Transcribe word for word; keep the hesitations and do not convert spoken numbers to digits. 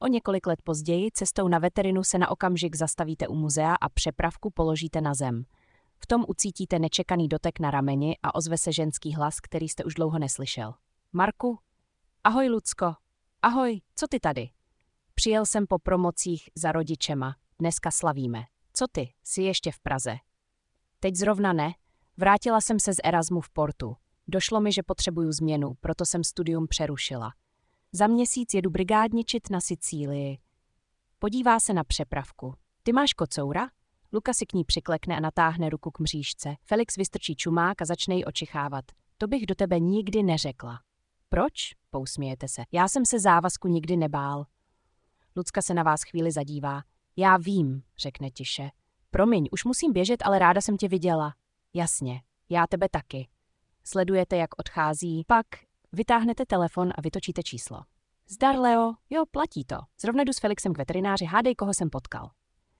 O několik let později cestou na veterinu se na okamžik zastavíte u muzea a přepravku položíte na zem. V tom ucítíte nečekaný dotek na rameni a ozve se ženský hlas, který jste už dlouho neslyšel. Marku? Ahoj, Lucko. Ahoj, co ty tady? Přijel jsem po promocích za rodičema. Dneska slavíme. Co ty, jsi ještě v Praze? Teď zrovna ne. Vrátila jsem se z Erasmu v Portu. Došlo mi, že potřebuju změnu, proto jsem studium přerušila. Za měsíc jedu brigádničit na Sicílii. Podívá se na přepravku. Ty máš kocoura? Luka si k ní přiklekne a natáhne ruku k mřížce. Felix vystrčí čumák a začne ji očichávat. To bych do tebe nikdy neřekla. Proč? Pousmějete se. Já jsem se závazku nikdy nebál. Lucka se na vás chvíli zadívá. Já vím, řekne tiše. Promiň, už musím běžet, ale ráda jsem tě viděla. Jasně, já tebe taky. Sledujete, jak odchází, pak vytáhnete telefon a vytočíte číslo. Zdar, Leo, jo, platí to. Zrovna jdu s Felixem k veterináři, hádej, koho jsem potkal.